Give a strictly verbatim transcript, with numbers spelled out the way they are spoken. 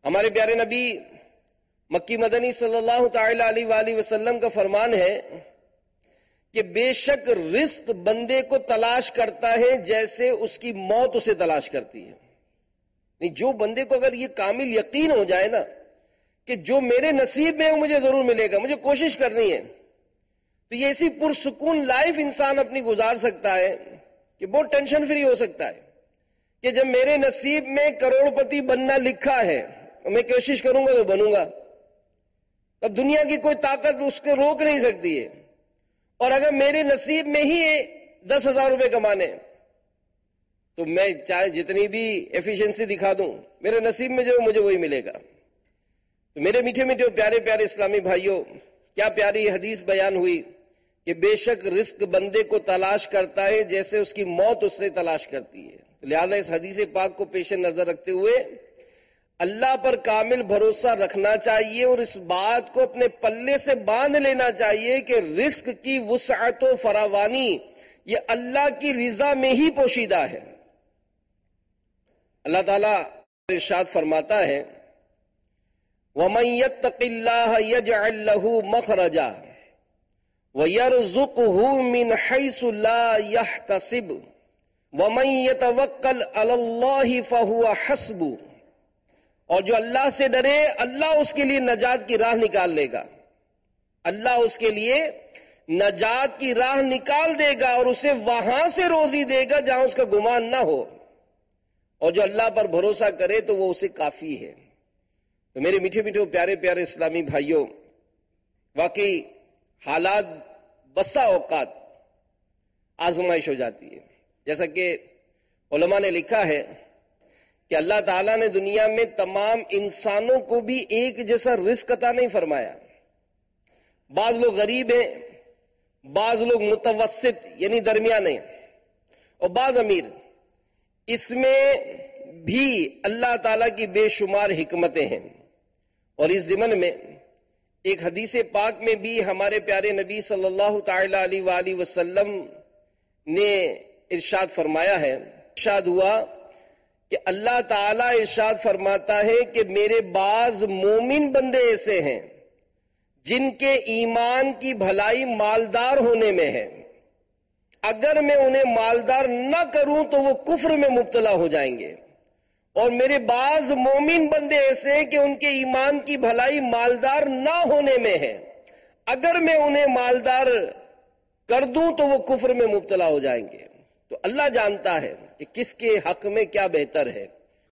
ہمارے پیارے نبی مکی مدنی صلی اللہ تعالی علیہ وآلہ وسلم کا فرمان ہے کہ بے شک رزق بندے کو تلاش کرتا ہے جیسے اس کی موت اسے تلاش کرتی ہے. نہیں، جو بندے کو اگر یہ کامل یقین ہو جائے نا کہ جو میرے نصیب میں ہے وہ مجھے ضرور ملے گا، مجھے کوشش کرنی ہے، تو یہ ایسی پرسکون لائف انسان اپنی گزار سکتا ہے کہ بہت ٹینشن فری ہو سکتا ہے کہ جب میرے نصیب میں کروڑ پتی بننا لکھا ہے میں کوشش کروں گا تو بنوں گا. اب دنیا کی کوئی طاقت اس کو روک نہیں سکتی ہے. اور اگر میرے نصیب میں ہی دس ہزار روپے کمانے تو میں چاہے جتنی بھی ایفیشنسی دکھا دوں میرے نصیب میں جو مجھے وہی ملے گا. تو میرے میٹھے میٹھے پیارے پیارے اسلامی بھائیوں، کیا پیاری حدیث بیان ہوئی کہ بے شک رزق بندے کو تلاش کرتا ہے جیسے اس کی موت اس سے تلاش کرتی ہے. لہذا اس حدیث پاک کو پیش نظر رکھتے ہوئے اللہ پر کامل بھروسہ رکھنا چاہیے اور اس بات کو اپنے پلے سے باندھ لینا چاہیے کہ رزق کی وسعت و فراوانی یہ اللہ کی رضا میں ہی پوشیدہ ہے. اللہ تعالیٰ ارشاد فرماتا ہے وَمَن يَتَّقِ اللَّهَ يَجْعَل لَّهُ مَخْرَجًا وَيَرْزُقْهُ مِنْ حَيْثُ لَا يَحْتَسِبُ وَمَن يَتَوَكَّلْ عَلَى اللَّهِ فَهُوَ حَسْبُهُ. اور جو اللہ سے ڈرے اللہ اس کے لیے نجات کی راہ نکال لے گا. اللہ اس کے لیے نجات کی راہ نکال دے گا اور اسے وہاں سے روزی دے گا جہاں اس کا گمان نہ ہو. اور جو اللہ پر بھروسہ کرے تو وہ اسے کافی ہے. تو میرے میٹھے میٹھے پیارے پیارے اسلامی بھائیوں، واقعی حالات بسا اوقات آزمائش ہو جاتی ہے. جیسا کہ علماء نے لکھا ہے کہ اللہ تعالیٰ نے دنیا میں تمام انسانوں کو بھی ایک جیسا رزق عطا نہیں فرمایا. بعض لوگ غریب ہیں، بعض لوگ متوسط یعنی درمیانے، اور بعض امیر. اس میں بھی اللہ تعالیٰ کی بے شمار حکمتیں ہیں. اور اس ضمن میں ایک حدیث پاک میں بھی ہمارے پیارے نبی صلی اللہ تعالی علیہ وآلہ وسلم نے ارشاد فرمایا ہے، ارشاد ہوا کہ اللہ تعالیٰ ارشاد فرماتا ہے کہ میرے بعض مومن بندے ایسے ہیں جن کے ایمان کی بھلائی مالدار ہونے میں ہے، اگر میں انہیں مالدار نہ کروں تو وہ کفر میں مبتلا ہو جائیں گے. اور میرے بعض مومن بندے ایسے ہیں کہ ان کے ایمان کی بھلائی مالدار نہ ہونے میں ہے، اگر میں انہیں مالدار کر دوں تو وہ کفر میں مبتلا ہو جائیں گے. تو اللہ جانتا ہے کہ کس کے حق میں کیا بہتر ہے.